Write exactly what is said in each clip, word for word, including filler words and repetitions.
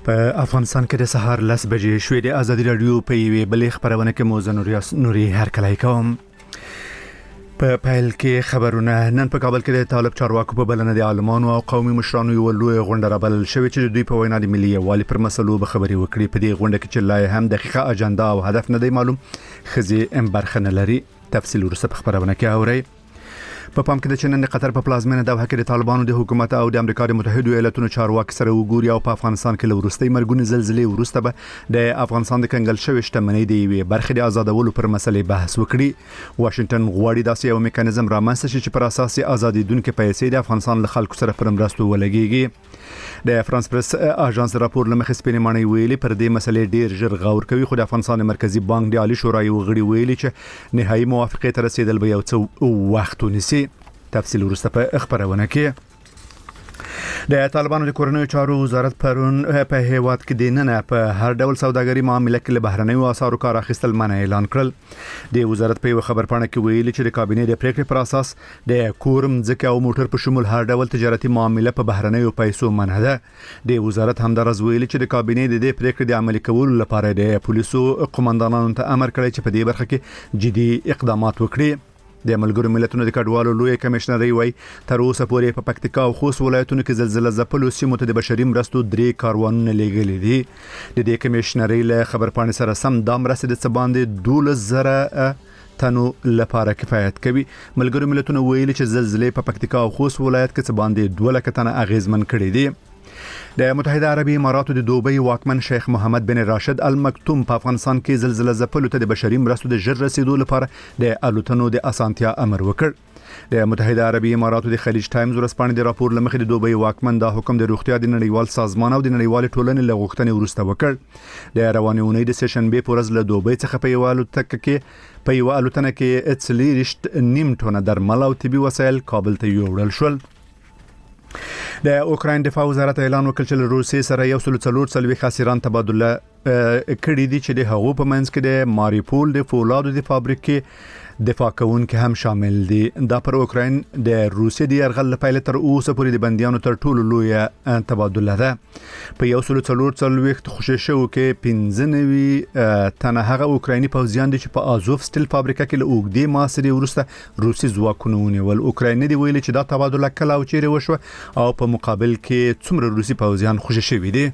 په افغانستان کې د سهار لس بجې شوې د ازادي رادیو په یوې بلې خبرونه کې مو زه نوري هرکلی کوم. په پیل کې خبرونه. نن په کابل کې د طالب چارواکو په بلنه د عالمانو او قومي مشرانو یو لوی غونډه رابلل شوې چې دوی په وینا د ملي یووالي پر مسلو به خبرې وکړي. په دې غونډه کې چې لا هم دقیقه اجنډا او هدف نه دی معلوم، خزي ام برخه نه لري. تفصیل ورسره په خبرونه کې اورئ. په پام کې د چین د قطر په پلازمینه دوحه کې د طالبانو د حکومت او د امریکا د متحده ایالاتونو چارواکي سره وګوري او په افغانستان کې لورستۍ مرګونی زلزلې ورسته به د افغانستان د کنګل شوی شتمنۍ د یوې برخې د آزادولو پر مسلې بحث وکړي. واشنگټن غواړي داسې یو میکانیزم رامنځته شي چې پر اساس آزادیدونکو پیسې د افغانستان له خلکو سره پر مرستو ولګيږي. د فرانس پریس اژانس راپور لمخې سپینې مانی ویلي پر دې مسلې ډیر ژر غور کوي، خو د افغانستان مرکزی بانک د عالی شورای غړي ویلي چې نهایی موافقه ته رسیدل به یو څه وخت ونیسي. تفصیل ورسته په خبرونه کې. د طالبانو د کورنیو چارو وزارت پرون په هیواد کې د نن په هر ډول سوداګري معاملې کې له بهرنیو اسعارو کار اخیستل منع اعلان کړل. د وزارت په خبر پاڼه کې ویلي چې د کابینې د پریکړې پر اساس د کورم ځکه او موټر په شمول هر ډول تجارتي معاملې په بهرنیو پیسو منع ده. د وزارت همدارس ویلي چې د کابینې د دې پریکړې د عملي کولو لپاره د پولیسو قومندانانو ته امر کړی چې په دې برخه کې جدي اقدامات وکړي. د ملګرو ملتونو د کډوالو لوی کمشنري وای تر اوسه پورې په پکتیکا او خوست ولایتونو کې زلزلہ ځپلو سیمو ته د بشري مرستو درې کاروانونه لېږلي دي. د دې کمشنري له خبر پاڼې سره سم د مرستې د څباندې دولس زره تنو لپاره کفایت کوي. ملګرو ملتونو ویلي چې زلزلې په پکتیکا او خوست ولایت کې څباندې دوه لک تنه اغیزمن کړي دي. د متحده عربی اماراتو د دوبۍ واکمن شیخ محمد بن راشد المکتوم په افغانستان کې زلزلہ ځپلو ته د بشري مرستو د ژر رسیدو لپاره د الوتنو د اسانتیا امر وکړ. د متحده عربی اماراتو د خلیج ټایمز ورسپانې د راپور لمخې د دوبۍ واکمن دا حکم د روغتیا د نړیوال سازمان او د نړیوال ټولنې له غوښتنې وروسته وکړ. د روانې اونۍ د سشنبه په ورځ له دوبۍ څخه په یو الوتکه کې په یو الوتنه کې څلېرشت نیم ټنه درمل او طبي وسایل کابل ته یوړل شول. د اوکراین دفاع وزارت اعلان وکړ چې روسیې سره یو سل څلور څلوي خاسران تبادله کړي دي چې د هغو په منځ کې د ماریپول د فولادو د فابریکې دفاع کوونکي هم شامل دي. دا پر اوکراین د روسیې د یرغل لپاره تر اوسه پورې د بنديانو تر ټولو لوی تبادله ده. په یو سل څلور څلوي خوشی شو کې پنځه نوي تنه هغه اوکرایني پوځیان دي چې په آزوف سټیل فابریکه کې له اوګدې ماسري ورسته روسي ځواکونه ونیول. اوکراین دی ویلي چې دا تبادله کله او چیرې وشو او په مقابل کې څومره روسي پوځیان خوشی شوي دي.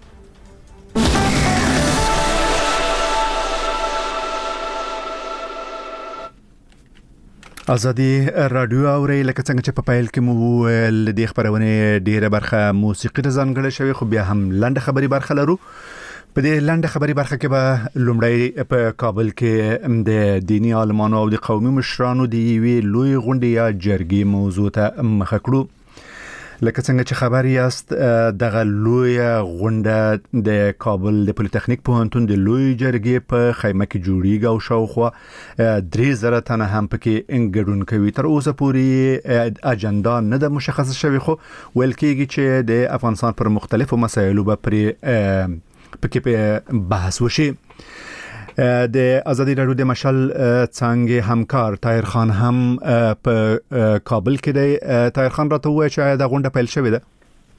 ازادي رادیو اوري لکه څنګه چې په پایل کې مو ل دې خبرونه ډیره برخه موسیقي ته ځانګړې شوی، خو بیا هم لنډه خبري برخه لرو. په دې لنډه خبري برخه کې به لومړی په کابل کې د دینی عالمانو او د قومي مشرانو د یوې لوی غونډې یا جرګې موضوع ته مخ کړو. لکه څنګه چې خبر یاست دغه لوی غونډه د کابل د پولیټیکنیک پوهنتون د لوی جرګې په خیمه کې جوړیږي او شاوخوا درې زره تنه هم پکې انګډون کوي. تر اوسه پورې اجنډا نه د مشخص شوی، خو ویل کېږي چې د افغانستان پر مختلفو مسایلو به پرې پکې بحث وشي. د ازادي رادیو د مشال څنګه همکار طاهر خان هم په کابل کې دی. طاهر خان راته وایي چې دا غونډه پیل شوې ده.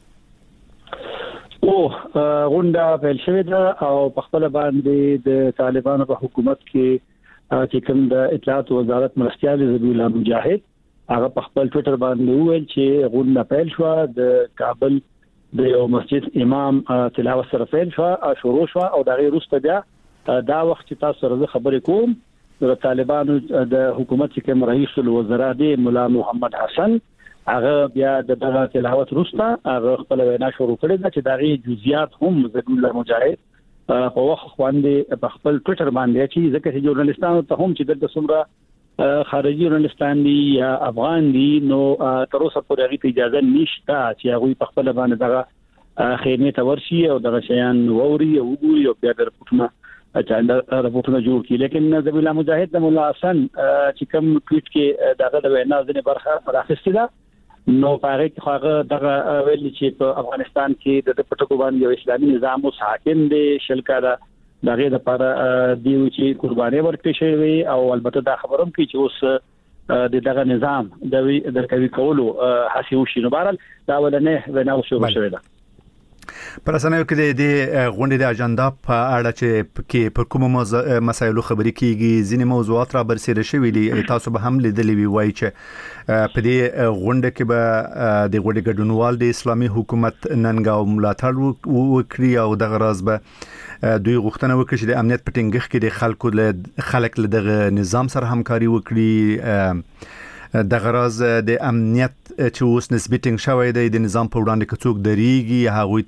او غونډه پیل شوې ده او په خپل باندې د طالبانو په حکومت کې چې کوم د اطلاعات وزارت مرستيال زبیح الله مجاهد هغه په خپل ټوئیټر باندې وویل چې غونډه پیل شو د کابل د یو مسجد امام تلاوت سره پیل شو او شروع شو او د غیر وروسته بیا دا وخت چې تاسو سره خبرې کوم د طالبانو د حکومت کې کوم رئیس الوزرا دی مولا محمد حسن هغه بیا د دغه تلاوت وروسته هغه خپل وینا شروع کړې ده چې دغه جزئیات هم زبیح الله مجاهد په وخت باندې په خپل ټوئیټر باندې چې ځکه چې ژورنالیستانو ته هم چې د څومره خارجي ژورنالیستان دي یا افغان دي نو تر اوسه پورې هغه اجازه نشته چې هغه په خپل باندې دغه خیمه ته ورشي او دغه شیان ووري او وګوري او بیا د رپورټونه اچاندا رپورټونه جوړ کړي. لیکن زبیح الله مجاهد د مولا حسن چې کوم ټویټ کې دغه د وینا ځنې برخه راخستې ده نو هغه هغه دغه ویل چې په افغانستان کې د پټکو باندې یو اسلامي نظام اوس حاکم دی شلکاره دغه لپاره دیو چې قرباني ورکړي شوی او البته دا خبروم کې چې اوس د دغه نظام د درکوي کولو هڅه وشي. نو بهرحال دا ولنه وینا وشو شوې ده. پر اسانه کې د غونډې د اجنډا په اړه چې کې پر کوم مسایلو خبرې کیږي ځینې موضوعات را برسېره شوي دي تاسو به هم لیدلې وي وایي چې په دې غونډه کې به د غونډې ګډونوال د اسلامي حکومت ننګاو ملاتړ وکړي او دغه راز به دوی غوښتنه وکړي چې د امنیت په ټینګښت کې د خلکو له خلک له دغه نظام سره همکاري وکړي د غراز د امنیت چې اوس نسبی ټینګ شوی دی د نظام په وړاندې کڅوک دریږي هغه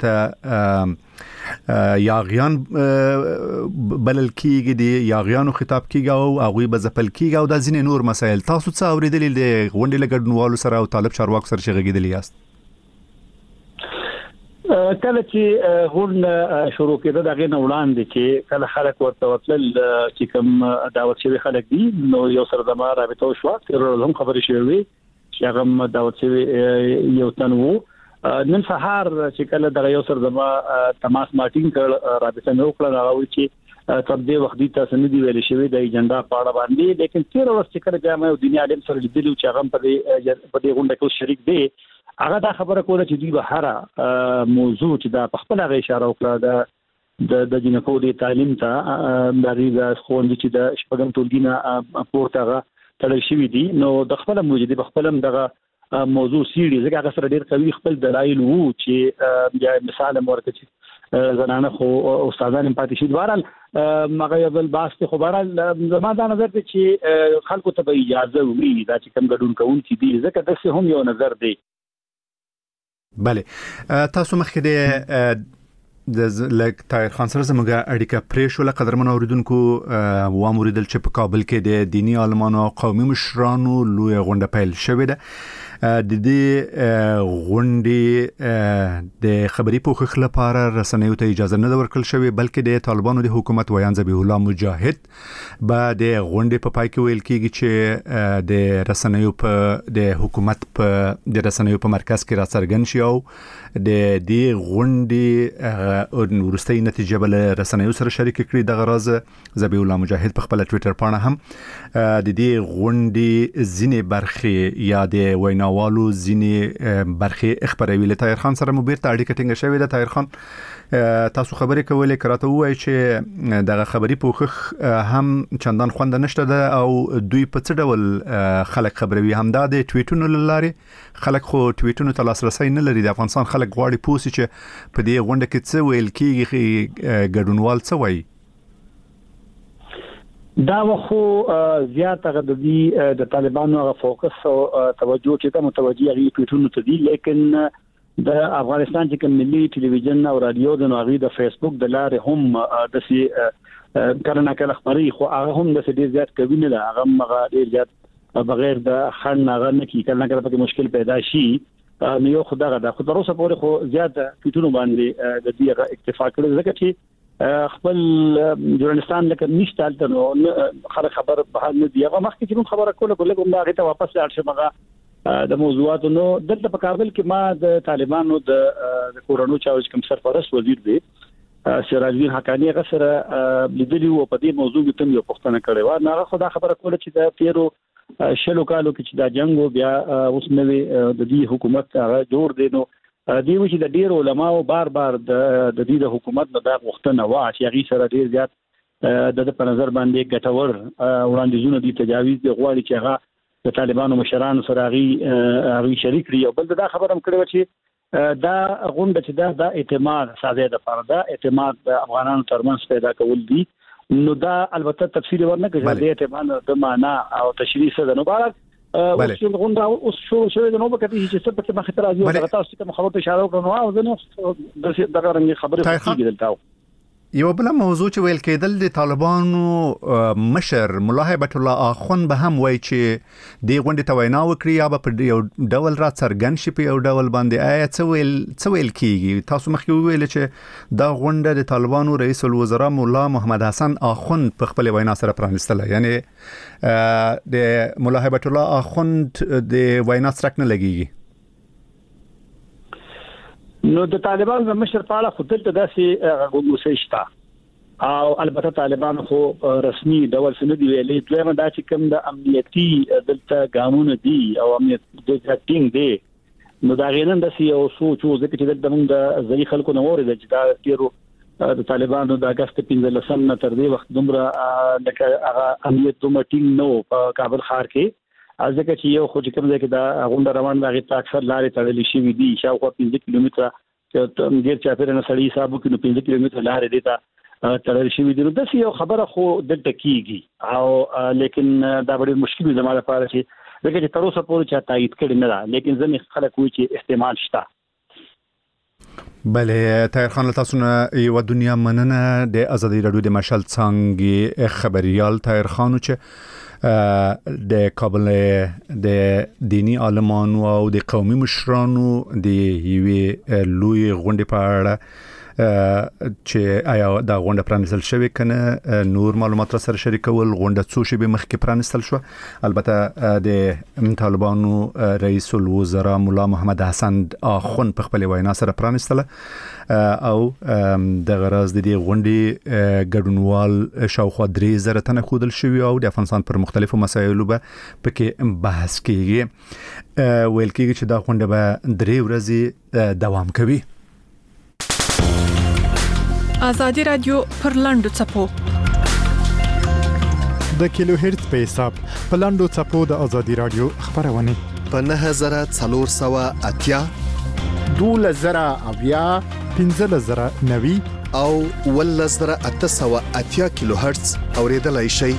ته یاغیان بلل کیږي دی یاغیانو خطاب کیږي او هغه به ځپل کیږي او د ځینې نور مسایل تاسو څه اوریدلې د غونډې لګډنوالو سره او طالب چارواکو سره شغېدلی یاست کله چې غونډه شروع کېده دغه نه وړاندې چې کله خلک ورته وتل چې کوم دعوت شوی خلک دي نو یو سره د ما رابطه شو تر هم خبرې شوې چې هغه دعوت شوی یو تنو نن سهار چې کله دغه یو سره د ما تماس ماټینګ کړ رابطه نو کړل هغه چې تر دې وخت دې تاسو نه دی ویل شوی د ایجنډا په اړه باندې لیکن تیر ورځ چې کله بیا مې دنیا عالم سره لیدلو چې هغه په دې په دې غونډه کې شریک دي هغه دا خبره کوله چې دوی به هر موضوع چې دا په خپل غي اشاره وکړه د د جنکو د تعلیم ته د ریزه خوندې چې د شپږم ټولګینه پورته تړل شوی دي نو د خپل موجودي په خپل دغه موضوع سیری ځکه هغه سره ډیر قوي خپل دلایل وو چې بیا مثال ورکړي زنانه خو استادان پاتې شي دوارل مغه یو بل باس خو بهرال زما دا نظر دی چې خلکو ته به اجازه وي دا چې کوم ګډون کوونکي دي ځکه دغه هم یو نظر دی بله تاسو مخکې د د لک طاهر خان سره زموږه اړیکه پرې شو لکه درمن اوریدونکو و امریدل چې په کابل کې د دینی عالمانو او قومي مشرانو لوی غونډه پیل شوې ده د دې غونډې د خبري پوښښ لپاره رسنیو ته اجازه نه ورکړل شوې بلکې د طالبانو د حکومت ویان ذبیح الله مجاهد بعد د غونډې په پای کې ویل کېږي چې د رسنیو په د حکومت په د رسنیو په مرکز کې راڅرګند شي او د دې غونډې ورستۍ نتیجه بل رسنیو سره شریک کړي د غراز ذبیح الله مجاهد په خپل ټوئیټر باندې هم د دې غونډې ځینې برخې یا د وینا والو ځینې برخې خبروي له طاهر خان سره مو بیرته اړیکه ټینګه شوې ده طاهر خان تاسو خبرې کولې کراته وای چې دغه خبري پوښښ هم چندان خوند نشته ده او دوی په څه ډول خلک خبروي هم دا د ټویټونو لاره خلک خو ټویټونو ته لاسرسي نه لري د افغانستان خلک غواړي پوسي چې په دې غونډه کې څه ویل کیږي ګډونوال څه وایي دا خو زیات هغه د دې د طالبانو هغه فوکس او توجه چې ته متوجي هغه ټویټونو ته دي لیکن د افغانستان چې کوم ملي ټلویزیون او رادیو د نوغي د فیسبوک د لارې هم د سي کله کله خبري خو هغه هم د ډیر زیات کوي نه هغه هغه ډیر زیات بغیر د خن هغه نه کی کله کله په مشکل پیدا شي نو یو خدای دا خو تر اوسه پورې خو زیات ټویټونو باندې د دې هغه اکتفا کړی ځکه چې خپل جورنالستان لکه نشته نو خبر خبر به نه دی هغه مخکې چې خبره کوله کوله کوم دا غته واپس لاړ شم هغه د موضوعاتو نو دلته په کابل کې ما د طالبانو د کورونو چاوج کوم سرپرست وزیر دی سراج الدین حقانی هغه سره لیدلی وو په دې موضوع کې تم یو پوښتنه کړې و نه خدا خبره کوله چې د پیرو شلو کالو کې چې دا جنگ بیا اوس نوې د دې حکومت هغه جوړ دی نو دی و چې د ډیر علماو بار بار د د دې د حکومت نه دا غوښتنه وا چې هغه سره ډیر زیات د په نظر باندې ګټور وړاندیزونه دي تجاویز دی غواړي چې هغه د طالبانو مشرانو سره هغه هغه شریک لري او بل دا خبره هم کړو چې دا غونډه چې دا د اعتماد ساده د فردا اعتماد د افغانانو ترمنځ پیدا کول دي نو دا البته تفصیل ورنه کوي د اعتماد د معنا او تشریح سره نو بار او چې غونډه اوس شو شوې نو به کته چې څه په مخه تر راځي او تاسو ته مخاطب اشاره وکړو او زه دغه رنګ خبره کوي دلته یو بل موضوع چې ویل کېدل د طالبانو مشر مولا هیبت الله اخون به هم وایي چې د غونډې ته وینا وکړي یا په یو ډول را څرګند شي په یو ډول باندې آیا څه ویل څه ویل کیږي تاسو مخکې ویل چې دا غونډه د طالبانو رئیس الوزرا مولا محمد حسن اخون په خپل وینا سره پرانستله یعنی د مولا هیبت الله اخون د وینا سره نه لګيږي نو د طالبانو د مشر په اړه خو دلته داسې غوښتنه شته او البته طالبان خو رسمي ډول څه نه دی ویلي دویمه دا چې کوم د امنیتي دلته قانون دی او امنیت د ټینګ دی نو دا غینن د یو سوچ او ځکه چې د موږ د ځای خلکو نو ورته چې دا ډیرو د طالبانو د اگست پنځه لسم نه تر دې وخت دومره لکه هغه امنیت دومره ټینګ نو په کابل ښار کې ځکه چې یو خو چې کوم ځای کې دا غونډه روان راغی ته اکثر لارې تړلې شي دي شاوخوا پنځه کیلومتره چې ډیر چاپیره نه سړی حساب وکړي پنځه کیلومتره لارې دي ته تړل شي دي نو د یو خبره خو دلته کیږي او لیکن دا ډېر مشکل زموږ لپاره چې دغه چې تر اوسه پورې چا تایید کړی نه ده لیکن ځنې خلک وایي چې احتمال شته. بله طاهر خان تاسو نه یو دنیا مننه د ازادي رادیو د مشال څنګه خبريال طاهر خان چې د کابل د دینی عالمانو او د قومي مشرانو د یوې لوی غونډې په اړه چې آیا دا غونډه پرانیستل شوې کنه نور معلومات سره شریکول غونډه څو شی به مخکې پرانیستل شو البته د طالبانو رئیس الوزرا مولا محمد حسن اخون په خپل وینا سره پرانیستله او د غرض د دې غونډې ګډونوال شاوخوا درې زره تنه خودل شوی او د افغانستان پر مختلفو مسایلو به پکې بحث کیږي ویل کیږي چې دا غونډه به درې ورځې دوام کوي. آزادی رادیو پر لاندو چپو د کیلو هرتز په حساب په لاندو چپو د آزادی رادیو خبرونه په نه زره څلور سوه اتیا دوله زره اویا پنځه زره نوي او ول زره اته سوه اتیا کیلو هرتز اوریدلای شي.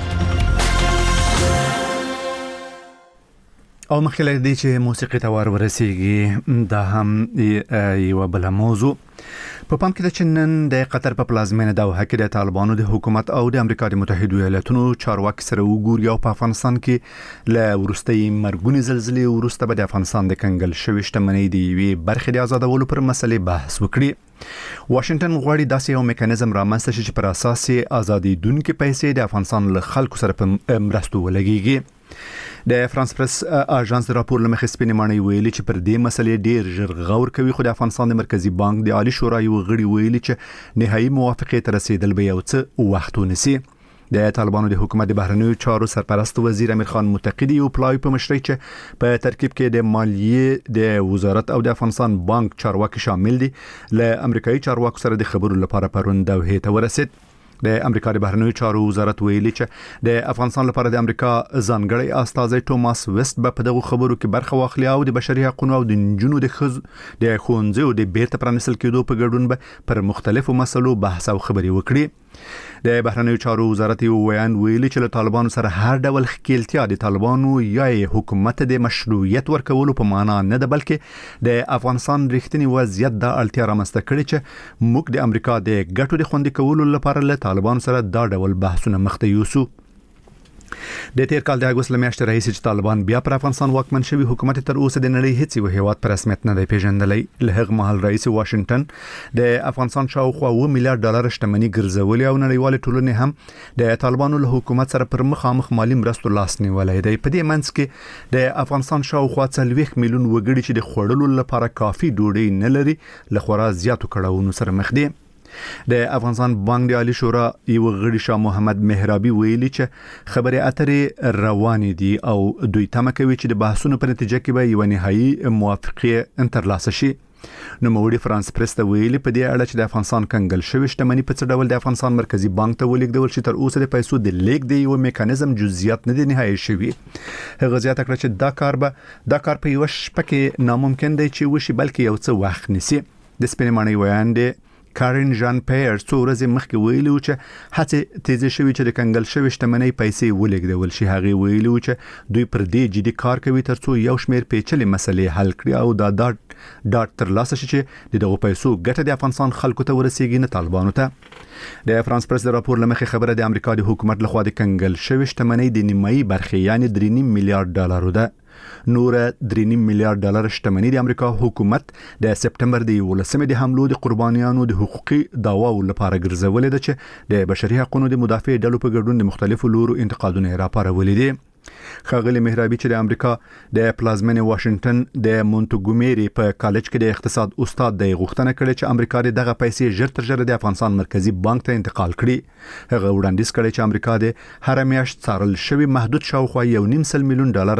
او مخکې دې چې موسیقي ته ور ورسیږي دا هم یو بل موضوع په پام کې د چنن د قطر په پلازمینه دوحه کې د طالبانو د حکومت او د امریکا د متحده ایالاتونو چارواکي سره وګوري او په افغانستان کې ل ورستۍ مرګونی زلزلې ورسته به د افغانستان د کنګل شوی شتمنۍ دی وی برخې د آزادولو پر مسلې بحث وکړي. واشنگټن غواړي داسې یو میکانیزم رامنځته شي چې پر اساس ازادي دونکو پیسې د افغانستان له خلکو سره په مرستو ولګيږي. د فرانس پریس اژانس راپور لمخې سپینې مانې ویلي چې پر دې مسلې ډیر ژر غور کوي خو د افغانستان د مرکزی بانک د عالی شورا یو غړي ویلي چې نهایی موافقه تر رسیدل به یو څه وخت ونیسي. د طالبانو د حکومت د بهرنیو چارو سرپرست وزیر امیر خان متقی یو پلای په مشرۍ چې په ترکیب کې د مالیې د وزارت او د افغانستان بانک چارواکي شامل دي له امریکایي چارواکو سره د خبرو لپاره پرون دوحه ته ورسید. د امریکا د بهرنیو چارو وزارت ویلي چې د افغانستان لپاره د امریکا ځانګړی استازی ټوماس وست به په دغه خبرو کې برخه واخلي او د بشري حقوقو او د جنونو د خز د خونځو د بیرته پرانیستل کېدو په ګډون به پر مختلفو مسلو بحث او خبري وکړي. د بهرنیو چارو وزارت یو ویان ویلي چې له طالبانو سره هر ډول ښکېلتیا د طالبانو یا حکومت د مشروعیت ورکولو په معنا نه ده بلکې د افغانستان رښتینی وضعیت د اړتیا رامنځته کړي چې موږ د امریکا د ګټو د خوندي کولو لپاره له طالبانو سره دا ډول بحثونه مخ ته یوسو. د تیر کال د اگست لمیاشتې راهیسې چې طالبان بیا پر افغانستان واکمن شوی حکومت تر اوسه د نړۍ هیڅ یو هیواد پر رسمیت نه دی پیژندلی. له هغه مهال رئیس واشنگټن د افغانستان شاوخوا اوه میلیارډ ډالر شتمنۍ ګرځولې او نړیوال ټولنې هم د طالبانو له حکومت سره پر مخامخ مالی مرستو لاس نیولای دی. په دې منځ کې د افغانستان شاوخوا څلوېښت میلیون وګړي چې د خوړلو لپاره کافي ډوډۍ نه لري له خورا زیاتو کړهونو سره مخ دي. د افغانستان بانک د عالی شورا یو غړي شاه محمد مهرابي ویلي چې خبرې اترې روانې دي او دوی تمه کوي چې د بحثونو په نتیجه کې به یو نهایی موافقه ترلاسه شي. نو موړي فرانس پریس ته ویلي په دې اړه چې د افغانستان کنګل شوی شتمنۍ په څه ډول د افغانستان مرکزی بانک ته ولېږدول شي تر اوسه د پیسو د لیک دی یو میکانیزم جزئیات نه دی نهایی شوی. هغه زیاته کړه چې دا کار به دا کار په یو شپه کې ناممکن دی چې وشي بلکې یو څه وخت نیسي. د سپینې مانې ویان دی کارین جان پیر څو ورځې مخکې ویلي چې هڅې تیزې شوې چې د کنګل شوی شتمنۍ پیسې ولېږدول شي. هغه ویلي چې دوی پر دې جدي کار کوي ترڅو یو شمېر پیچلې مسلې حل کړي او دا ډاټ ډاټ ترلاسه شي چې دغه پیسو ګټه د افغانستان خلکو ته ورسیږي نه طالبانو ته. د فرانس پریس د راپور لمخې خبره د امریکا د حکومت لخوا د کنګل شوی شتمنۍ د نیمایي برخې یعنی درې نیم میلیارډ ډالر ده. نور درې نیم میلیارډ ډالر شتمنۍ د امریکا حکومت د سپټمبر د یولسمې د حملو د قربانیانو د حقوقي دعواو لپاره ګرځولې ده چې د بشري حقوقو د مدافع ډلو په ګډون د مختلفو لورو انتقادونه راپارولې دي. خاغلی مهرابي چې د امریکا د پلازمینه واشنگټن د مونټګومیری په کالج کې د اقتصاد استاد دی غوښتنه کړې چې امریکا دغه پیسې ژر تر ژره د افغانستان مرکزی بانک ته انتقال کړي. هغه وړاندیز کړی چې امریکا د هر میاشت څارل شوی محدود شاوخوا یو نیم سل میلیون ډالر